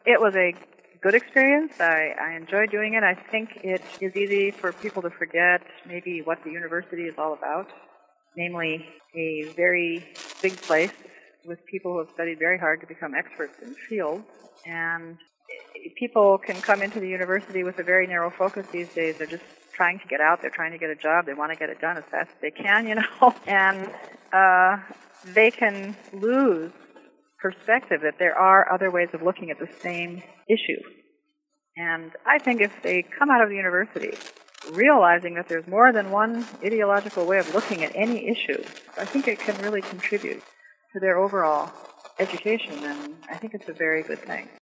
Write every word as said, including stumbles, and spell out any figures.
it was a good experience. I, I enjoyed doing it. I think it is easy for people to forget maybe what the university is all about, namely a very big place with people who have studied very hard to become experts in fields. And people can come into the university with a very narrow focus these days. They're just trying to get out. They're trying to get a job. They want to get it done as fast as they can, you know. And uh, they can lose perspective that there are other ways of looking at the same issue. And I think if they come out of the university realizing that there's more than one ideological way of looking at any issue, I think it can really contribute to their overall education, and I think it's a very good thing.